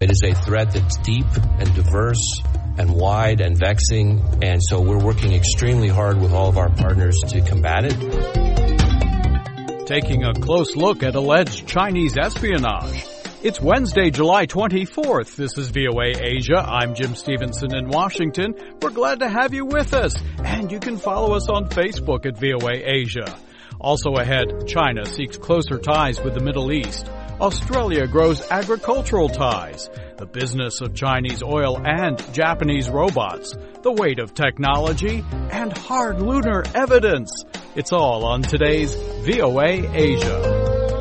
It is a threat that's deep and diverse and wide and vexing, and so we're working extremely hard with all of our partners to combat it. Taking a close look at alleged Chinese espionage. It's Wednesday, July 24th. This is VOA Asia. I'm Jim Stevenson in Washington. We're glad to have you with us, and you can follow us on Facebook at VOA Asia. Also ahead, China seeks closer ties with the Middle East. Australia grows agricultural ties, the business of Chinese oil and Japanese robots, the weight of technology, and hard lunar evidence. It's all on today's VOA Asia.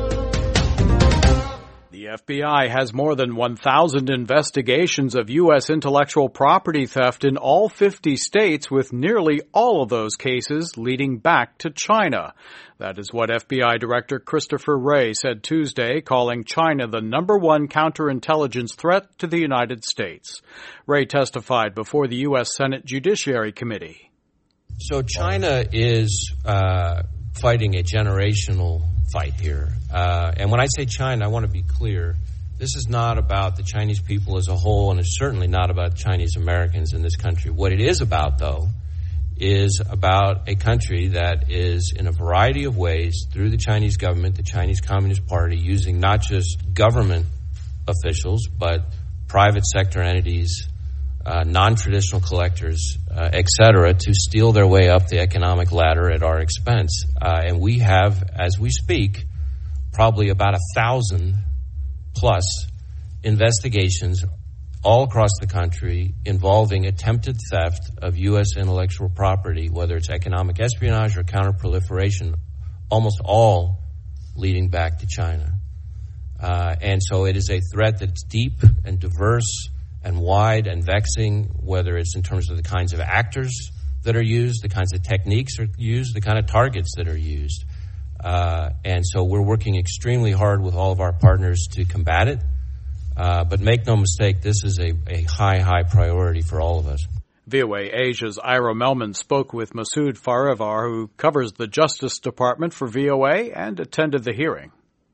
The FBI has more than 1,000 investigations of U.S. intellectual property theft in all 50 states, with nearly all of those cases leading back to China. That is what FBI Director Christopher Wray said Tuesday, calling China the #1 counterintelligence threat to the United States. Wray testified before the U.S. Senate Judiciary Committee. So China is fighting a generational fight here. And when I say China, I want to be clear. This is not about the Chinese people as a whole, and it's certainly not about Chinese Americans in this country. What it is about, though, is about a country that is, in a variety of ways, through the Chinese government, the Chinese Communist Party, using not just government officials, but private sector entities, non-traditional collectors, et cetera, to steal their way up the economic ladder at our expense. And we have, as we speak, probably about 1,000 plus investigations all across the country involving attempted theft of U.S. intellectual property, whether it's economic espionage or counterproliferation, almost all leading back to China. And so it is a threat that's deep and diverse and wide and vexing, whether it's in terms of the kinds of actors that are used, the kinds of techniques are used, the kind of targets that are used. And so we're working extremely hard with all of our partners to combat it. But make no mistake, this is a high priority for all of us. VOA Asia's Ira Melman spoke with Masood Farivar, who covers the Justice Department for VOA and attended the hearing.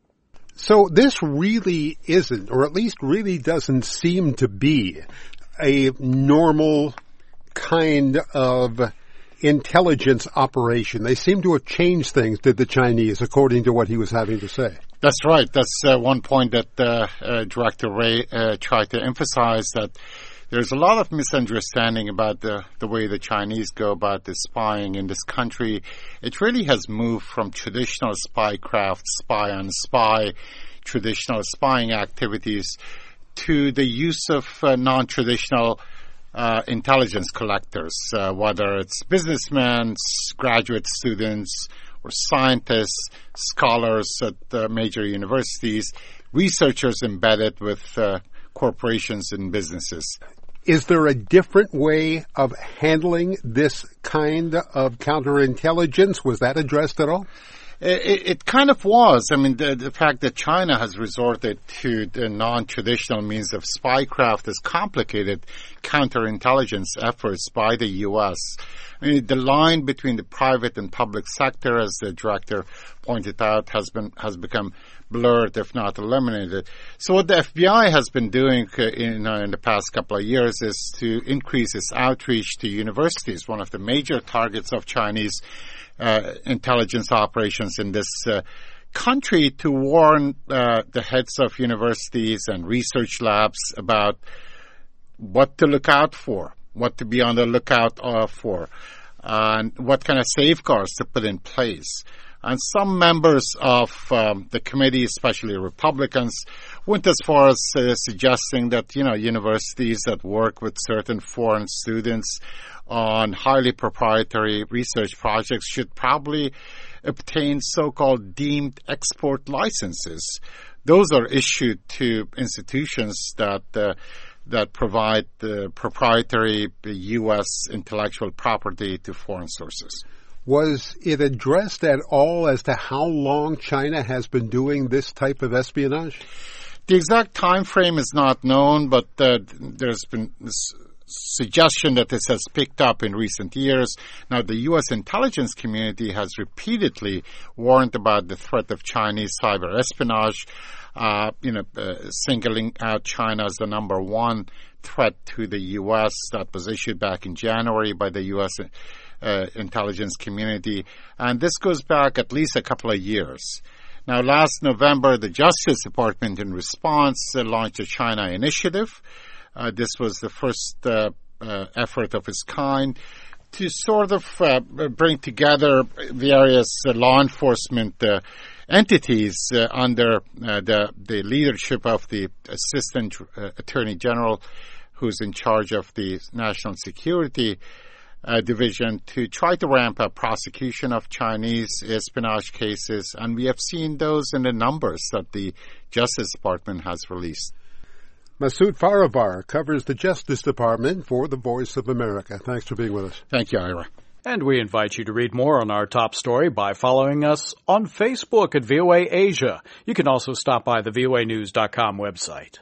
So this really isn't, or at least really doesn't seem to be, a normal kind of intelligence operation. They seem to have changed things, did the Chinese, according to what he was having to say. That's right. That's one point that Director Wray tried to emphasize, that there's a lot of misunderstanding about the way the Chinese go about the spying in this country. It really has moved from traditional spycraft, spy on spy, traditional spying activities, to the use of non-traditional intelligence collectors, whether it's businessmen, graduate students, or scientists, scholars at major universities, researchers embedded with corporations and businesses. Is there a different way of handling this kind of counterintelligence? Was that addressed at all? It kind of was. I mean, the fact that China has resorted to the non-traditional means of spycraft has complicated counterintelligence efforts by the U.S. I mean, the line between the private and public sector, as the director pointed out, has become blurred, if not eliminated. So what the FBI has been doing in the past couple of years is to increase its outreach to universities, one of the major targets of Chinese intelligence operations in this country, to warn the heads of universities and research labs about what to look out for, what to be on the lookout for, and what kind of safeguards to put in place. And some members of the committee, especially Republicans, went as far as suggesting that, universities that work with certain foreign students on highly proprietary research projects should probably obtain so-called deemed export licenses. Those are issued to institutions that provide the proprietary U.S. intellectual property to foreign sources. Was it addressed at all as to how long China has been doing this type of espionage? The exact time frame is not known, but there's been this suggestion that this has picked up in recent years. Now, the U.S. intelligence community has repeatedly warned about the threat of Chinese cyber espionage. singling out China as the number one threat to the U.S. That was issued back in January by the U.S. Intelligence community. And this goes back at least a couple of years. Now, last November, the Justice Department, in response, launched a China initiative. This was the first effort of its kind to sort of bring together various law enforcement entities under the leadership of the Assistant Attorney General, who's in charge of the National Security Division, to try to ramp up prosecution of Chinese espionage cases. And we have seen those in the numbers that the Justice Department has released. Masood Farivar covers the Justice Department for The Voice of America. Thanks for being with us. Thank you, Ira. And we invite you to read more on our top story by following us on Facebook at VOA Asia. You can also stop by the voanews.com website.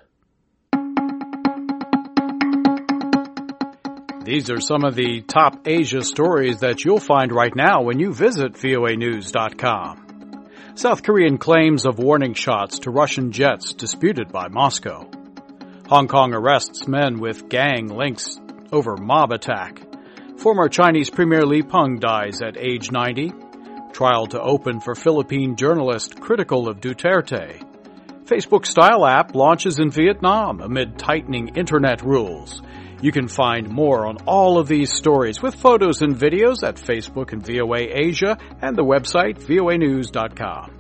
These are some of the top Asia stories that you'll find right now when you visit voanews.com. South Korean claims of warning shots to Russian jets disputed by Moscow. Hong Kong arrests men with gang links over mob attack. Former Chinese Premier Li Peng dies at age 90. Trial to open for Philippine journalist critical of Duterte. Facebook style app launches in Vietnam amid tightening internet rules. You can find more on all of these stories with photos and videos at Facebook and VOA Asia and the website voanews.com.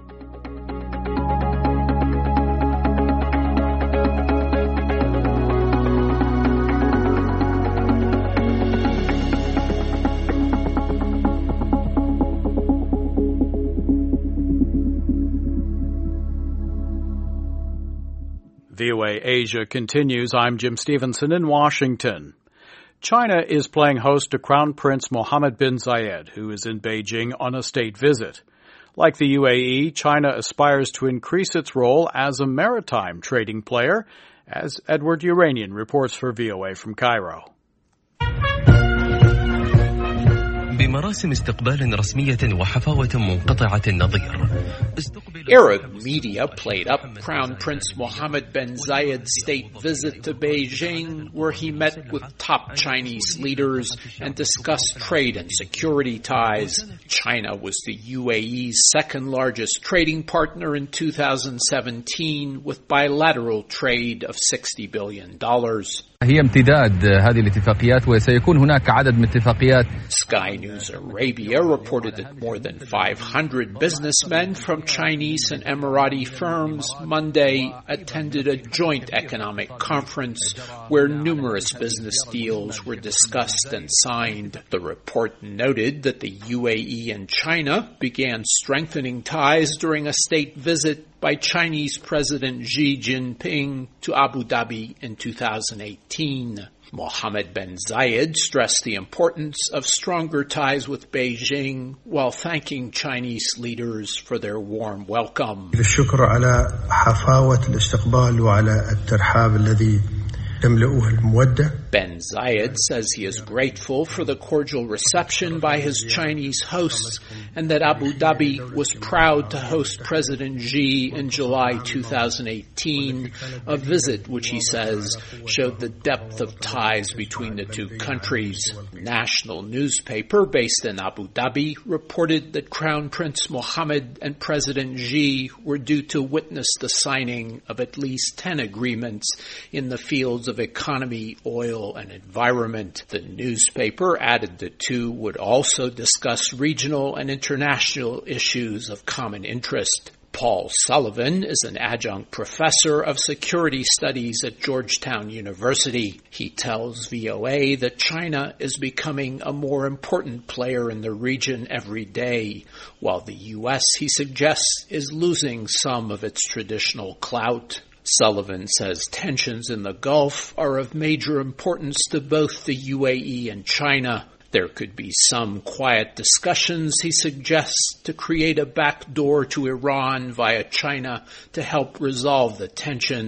VOA Asia continues. I'm Jim Stevenson in Washington. China is playing host to Crown Prince Mohammed bin Zayed, who is in Beijing on a state visit. Like the UAE, China aspires to increase its role as a maritime trading player, as Edward Uranian reports for VOA from Cairo. بمراسم استقبال رسمية وحفاوة منقطعة النظير. Arab media played up Crown Prince Mohammed bin Zayed's state visit to Beijing, where he met with top Chinese leaders and discussed trade and security ties. China was the UAE's second largest trading partner in 2017, with bilateral trade of $60 billion. هي امتداد هذه الاتفاقيات وسيكون هناك عدد من اتفاقيات. Sky News Arabia reported that more than 500 businessmen from Chinese and Emirati firms Monday attended a joint economic conference where numerous business deals were discussed and signed. The report noted that the UAE and China began strengthening ties during a state visit by Chinese President Xi Jinping to Abu Dhabi in 2018. Mohammed bin Zayed stressed the importance of stronger ties with Beijing while thanking Chinese leaders for their warm welcome. الشكر على حفاوة الاستقبال وعلى الترحاب الذي تملؤه المودة. Ben Zayed says he is grateful for the cordial reception by his Chinese hosts and that Abu Dhabi was proud to host President Xi in July 2018, a visit which he says showed the depth of ties between the two countries. National newspaper based in Abu Dhabi reported that Crown Prince Mohammed and President Xi were due to witness the signing of at least 10 agreements in the fields of economy, oil, and environment. The newspaper added the two would also discuss regional and international issues of common interest. Paul Sullivan is an adjunct professor of security studies at Georgetown University. He tells VOA that China is becoming a more important player in the region every day, while the U.S., he suggests, is losing some of its traditional clout. Sullivan says tensions in the Gulf are of major importance to both the UAE and China. There could be some quiet discussions, he suggests, to create a backdoor to Iran via China to help resolve the tensions.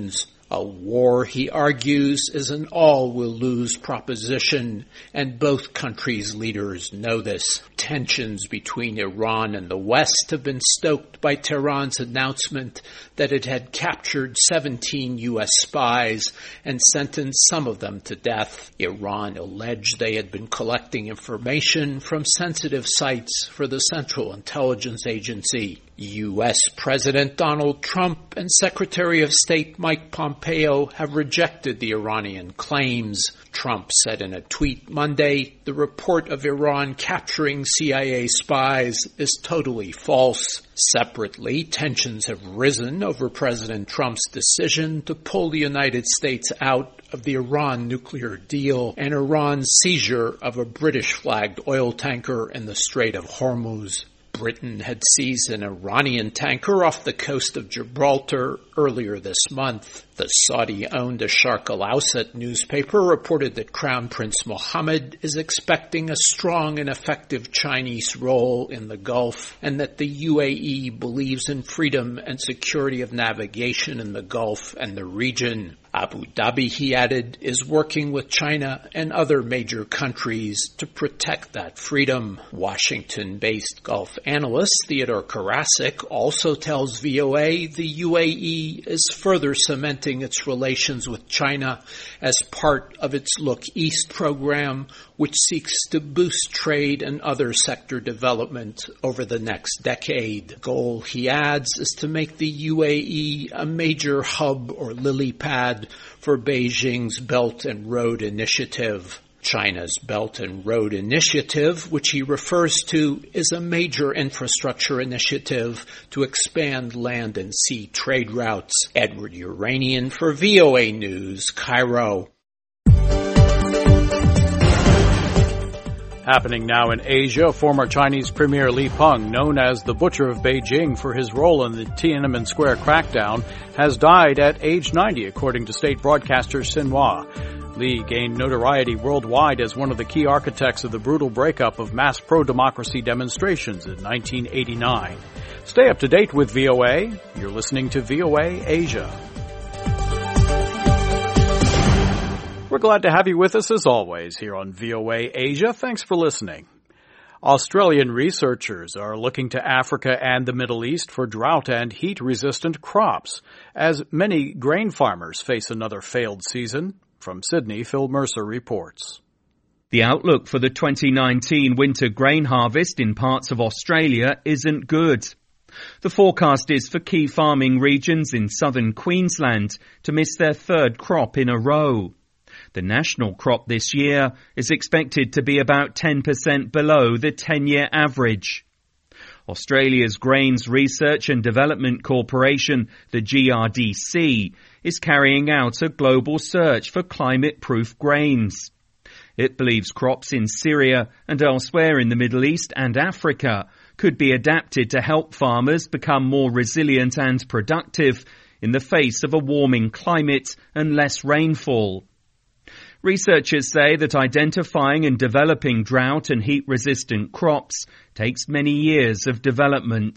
A war, he argues, is an all-will-lose proposition, and both countries' leaders know this. Tensions between Iran and the West have been stoked by Tehran's announcement that it had captured 17 U.S. spies and sentenced some of them to death. Iran alleged they had been collecting information from sensitive sites for the Central Intelligence Agency. U.S. President Donald Trump and Secretary of State Mike Pompeo have rejected the Iranian claims. Trump said in a tweet Monday, the report of Iran capturing CIA spies is totally false. Separately, tensions have risen over President Trump's decision to pull the United States out of the Iran nuclear deal and Iran's seizure of a British-flagged oil tanker in the Strait of Hormuz. Britain had seized an Iranian tanker off the coast of Gibraltar earlier this month. The Saudi-owned Sharq al-Awsat newspaper reported that Crown Prince Mohammed is expecting a strong and effective Chinese role in the Gulf, and that the UAE believes in freedom and security of navigation in the Gulf and the region. Abu Dhabi, he added, is working with China and other major countries to protect that freedom. Washington-based Gulf analyst Theodore Karasik also tells VOA the UAE is further cementing its relations with China as part of its Look East program, which seeks to boost trade and other sector development over the next decade. The goal, he adds, is to make the UAE a major hub or lily pad for Beijing's Belt and Road Initiative. China's Belt and Road Initiative, which he refers to, is a major infrastructure initiative to expand land and sea trade routes. Edward Uranian for VOA News, Cairo. Happening now in Asia, former Chinese Premier Li Peng, known as the Butcher of Beijing for his role in the Tiananmen Square crackdown, has died at age 90, according to state broadcaster Xinhua. Li gained notoriety worldwide as one of the key architects of the brutal breakup of mass pro-democracy demonstrations in 1989. Stay up to date with VOA. You're listening to VOA Asia. We're glad to have you with us as always here on VOA Asia. Thanks for listening. Australian researchers are looking to Africa and the Middle East for drought and heat-resistant crops, as many grain farmers face another failed season. From Sydney, Phil Mercer reports. The outlook for the 2019 winter grain harvest in parts of Australia isn't good. The forecast is for key farming regions in southern Queensland to miss their third crop in a row. The national crop this year is expected to be about 10% below the 10-year average. Australia's Grains Research and Development Corporation, the GRDC, is carrying out a global search for climate-proof grains. It believes crops in Syria and elsewhere in the Middle East and Africa could be adapted to help farmers become more resilient and productive in the face of a warming climate and less rainfall. Researchers say that identifying and developing drought and heat-resistant crops takes many years of development.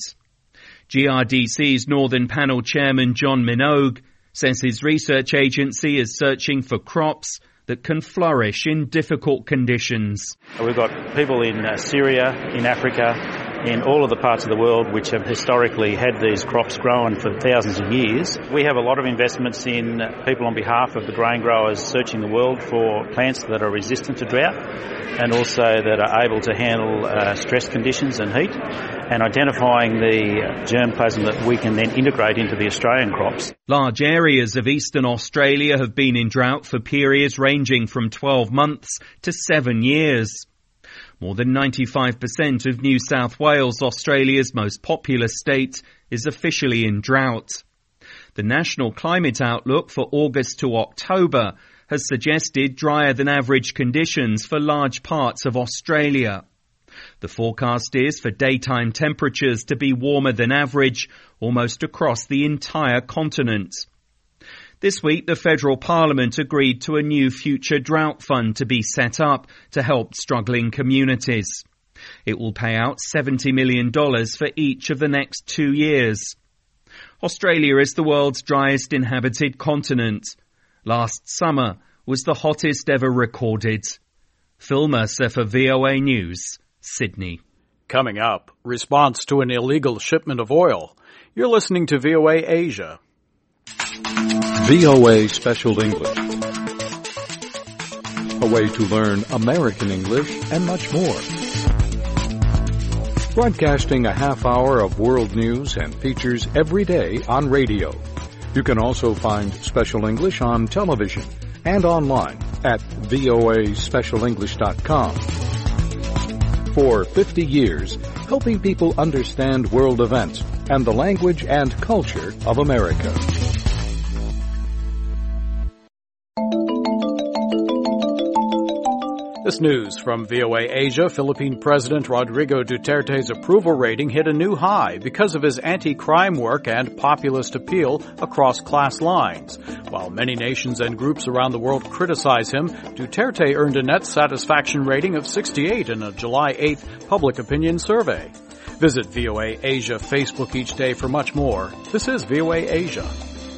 GRDC's Northern Panel Chairman John Minogue says his research agency is searching for crops that can flourish in difficult conditions. We've got people in Syria, in Africa, in all of the parts of the world which have historically had these crops grown for thousands of years. We have a lot of investments in people on behalf of the grain growers searching the world for plants that are resistant to drought and also that are able to handle stress conditions and heat, and identifying the germplasm that we can then integrate into the Australian crops. Large areas of eastern Australia have been in drought for periods ranging from 12 months to 7 years. More than 95% of New South Wales, Australia's most populous state, is officially in drought. The National Climate Outlook for August to October has suggested drier than average conditions for large parts of Australia. The forecast is for daytime temperatures to be warmer than average almost across the entire continent. This week, the Federal Parliament agreed to a new future drought fund to be set up to help struggling communities. It will pay out $70 million for each of the next 2 years. Australia is the world's driest inhabited continent. Last summer was the hottest ever recorded. Phil Mercer for VOA News, Sydney. Coming up, response to an illegal shipment of oil. You're listening to VOA Asia. VOA Special English. A way to learn American English and much more. Broadcasting a half hour of world news and features every day on radio. You can also find Special English on television and online at voaspecialenglish.com. For 50 years, helping people understand world events and the language and culture of America. This news from VOA Asia. Philippine President Rodrigo Duterte's approval rating hit a new high because of his anti-crime work and populist appeal across class lines. While many nations and groups around the world criticize him, Duterte earned a net satisfaction rating of 68 in a July 8th public opinion survey. Visit VOA Asia Facebook each day for much more. This is VOA Asia.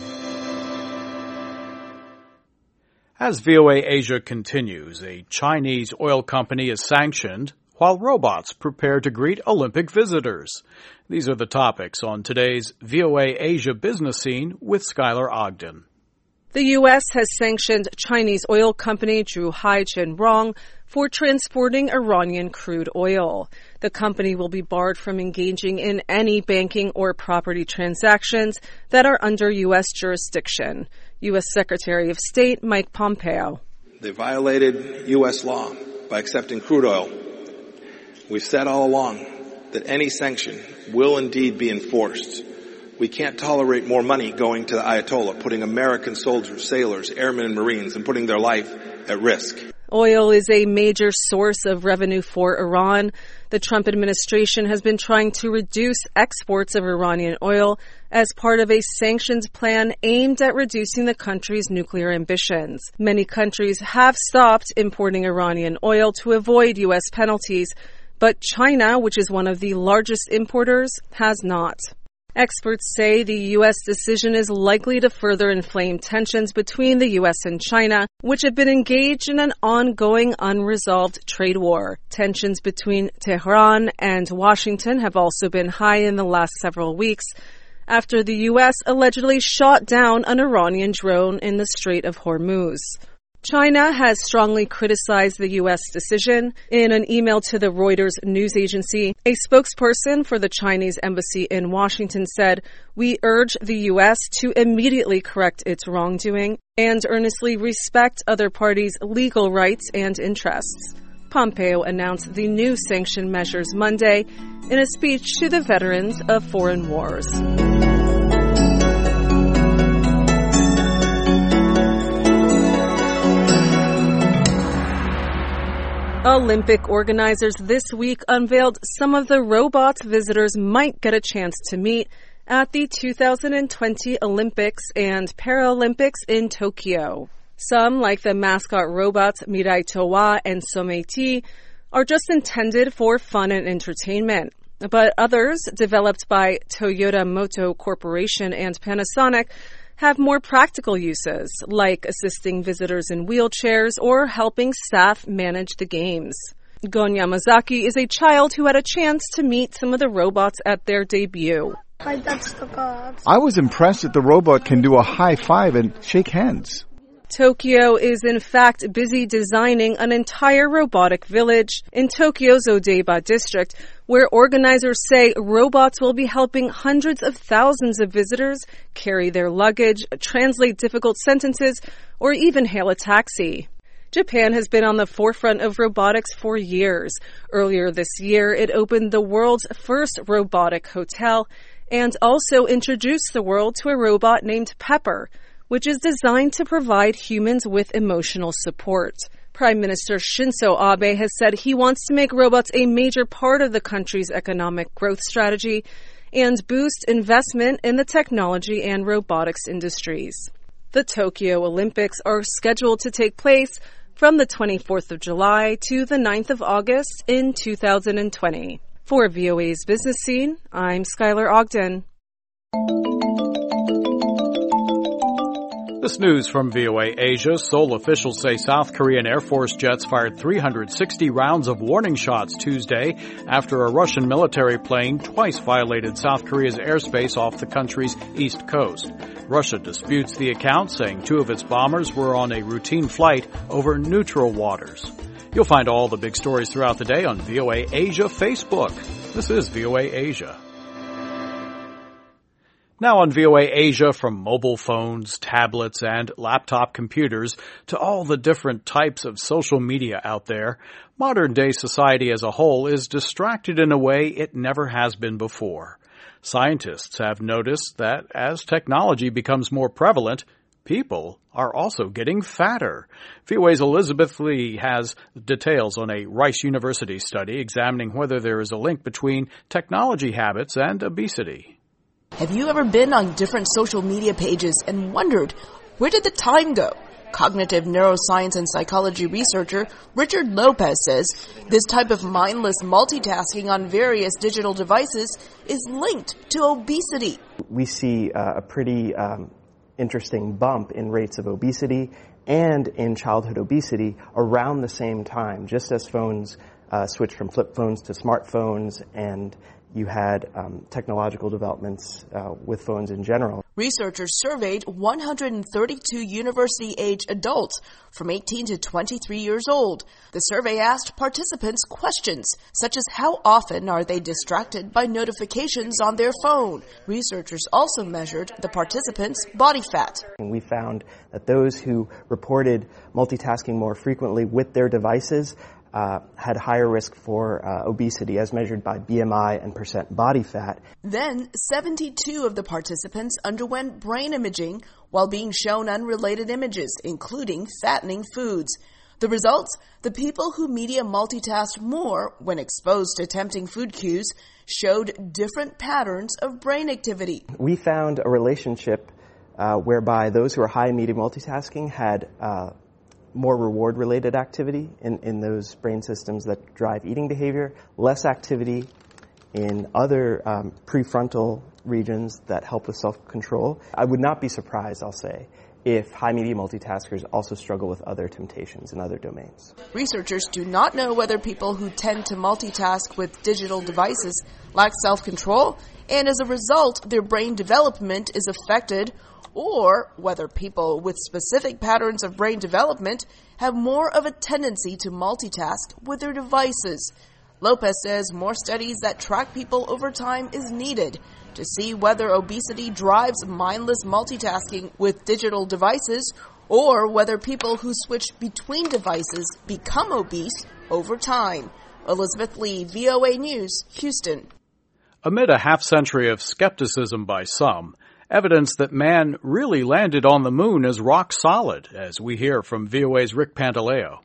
As VOA Asia continues, a Chinese oil company is sanctioned while robots prepare to greet Olympic visitors. These are the topics on today's VOA Asia Business Scene with Skylar Ogden. The U.S. has sanctioned Chinese oil company Zhuhai Zhenrong for transporting Iranian crude oil. The company will be barred from engaging in any banking or property transactions that are under U.S. jurisdiction. U.S. Secretary of State Mike Pompeo. They violated U.S. law by accepting crude oil. We've said all along that any sanction will indeed be enforced. We can't tolerate more money going to the Ayatollah, putting American soldiers, sailors, airmen, and Marines, and putting their life at risk. Oil is a major source of revenue for Iran. The Trump administration has been trying to reduce exports of Iranian oil as part of a sanctions plan aimed at reducing the country's nuclear ambitions. Many countries have stopped importing Iranian oil to avoid U.S. penalties, but China, which is one of the largest importers, has not. Experts say the U.S. decision is likely to further inflame tensions between the U.S. and China, which have been engaged in an ongoing unresolved trade war. Tensions between Tehran and Washington have also been high in the last several weeks after the U.S. allegedly shot down an Iranian drone in the Strait of Hormuz. China has strongly criticized the U.S. decision. In an email to the Reuters news agency, a spokesperson for the Chinese embassy in Washington said, "We urge the U.S. to immediately correct its wrongdoing and earnestly respect other parties' legal rights and interests." Pompeo announced the new sanction measures Monday in a speech to the veterans of foreign wars. Olympic organizers this week unveiled some of the robots visitors might get a chance to meet at the 2020 Olympics and Paralympics in Tokyo. Some, like the mascot robots Mirai Towa and Someiti, are just intended for fun and entertainment. But others, developed by Toyota Motor Corporation and Panasonic, have more practical uses, like assisting visitors in wheelchairs or helping staff manage the games. Gon Yamazaki is a child who had a chance to meet some of the robots at their debut. I was impressed that the robot can do a high five and shake hands. Tokyo is in fact busy designing an entire robotic village in Tokyo's Odaiba district, where organizers say robots will be helping hundreds of thousands of visitors carry their luggage, translate difficult sentences, or even hail a taxi. Japan has been on the forefront of robotics for years. Earlier this year, it opened the world's first robotic hotel and also introduced the world to a robot named Pepper, which is designed to provide humans with emotional support. Prime Minister Shinzo Abe has said he wants to make robots a major part of the country's economic growth strategy and boost investment in the technology and robotics industries. The Tokyo Olympics are scheduled to take place from the 24th of July to the 9th of August in 2020. For VOA's Business Scene, I'm Skylar Ogden. This news from VOA Asia. Seoul officials say South Korean Air Force jets fired 360 rounds of warning shots Tuesday after a Russian military plane twice violated South Korea's airspace off the country's east coast. Russia disputes the account, saying 2 of its bombers were on a routine flight over neutral waters. You'll find all the big stories throughout the day on VOA Asia Facebook. This is VOA Asia. Now on VOA Asia, from mobile phones, tablets, and laptop computers to all the different types of social media out there, modern-day society as a whole is distracted in a way it never has been before. Scientists have noticed that as technology becomes more prevalent, people are also getting fatter. VOA's Elizabeth Lee has details on a Rice University study examining whether there is a link between technology habits and obesity. Have you ever been on different social media pages and wondered, where did the time go? Cognitive neuroscience and psychology researcher Richard Lopez says this type of mindless multitasking on various digital devices is linked to obesity. We see a pretty interesting bump in rates of obesity and in childhood obesity around the same time, just as phones switched from flip phones to smartphones and you had technological developments with phones in general. Researchers surveyed 132 university-age adults from 18 to 23 years old. The survey asked participants questions such as how often are they distracted by notifications on their phone. Researchers also measured the participants' body fat. And we found that those who reported multitasking more frequently with their devices had higher risk for obesity as measured by BMI and % body fat. Then, 72 of the participants underwent brain imaging while being shown unrelated images, including fattening foods. The results? The people who media multitasked more when exposed to tempting food cues showed different patterns of brain activity. We found a relationship whereby those who are high in media multitasking had more reward-related activity in those brain systems that drive eating behavior, less activity in other prefrontal regions that help with self-control. I would not be surprised, I'll say, if high media multitaskers also struggle with other temptations in other domains. Researchers do not know whether people who tend to multitask with digital devices lack self-control, and as a result, their brain development is affected, or whether people with specific patterns of brain development have more of a tendency to multitask with their devices. Lopez says more studies that track people over time is needed to see whether obesity drives mindless multitasking with digital devices or whether people who switch between devices become obese over time. Elizabeth Lee, VOA News, Houston. Amid a half-century of skepticism by some, evidence that man really landed on the moon is rock solid, as we hear from VOA's Rick Pantaleo.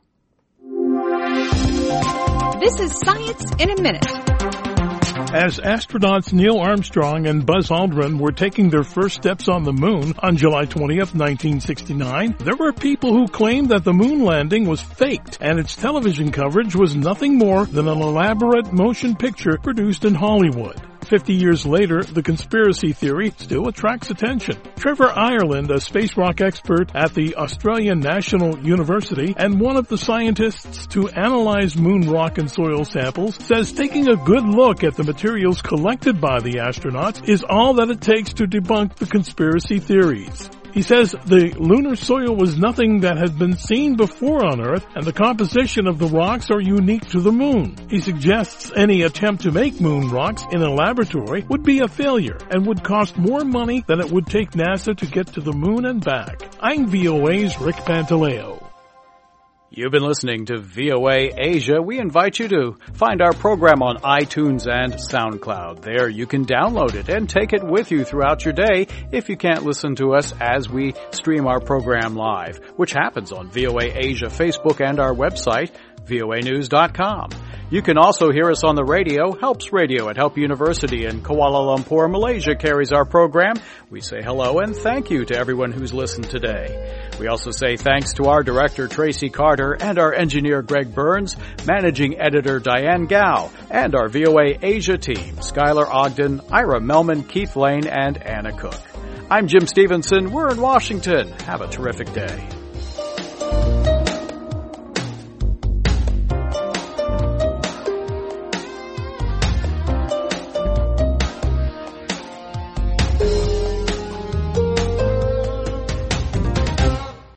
This is Science in a Minute. As astronauts Neil Armstrong and Buzz Aldrin were taking their first steps on the moon on July 20th, 1969, there were people who claimed that the moon landing was faked and its television coverage was nothing more than an elaborate motion picture produced in Hollywood. 50 years later, the conspiracy theory still attracts attention. Trevor Ireland, a space rock expert at the Australian National University and one of the scientists to analyze moon rock and soil samples, says taking a good look at the materials collected by the astronauts is all that it takes to debunk the conspiracy theories. He says the lunar soil was nothing that had been seen before on Earth, and the composition of the rocks are unique to the moon. He suggests any attempt to make moon rocks in a laboratory would be a failure and would cost more money than it would take NASA to get to the moon and back. I'm VOA's Rick Pantaleo. You've been listening to VOA Asia. We invite you to find our program on iTunes and SoundCloud. There you can download it and take it with you throughout your day if you can't listen to us as we stream our program live, which happens on VOA Asia Facebook and our website, voanews.com. You can also hear us on the radio. Helps Radio at Help University in Kuala Lumpur, Malaysia carries our program. We say hello and thank you to everyone who's listened today. We also say thanks to our director Tracy Carter and our engineer Greg Burns, managing editor Diane Gao, and our VOA Asia team, Skylar Ogden, Ira Melman, Keith Lane, and Anna Cook. I'm Jim Stevenson. We're in Washington. Have a terrific day.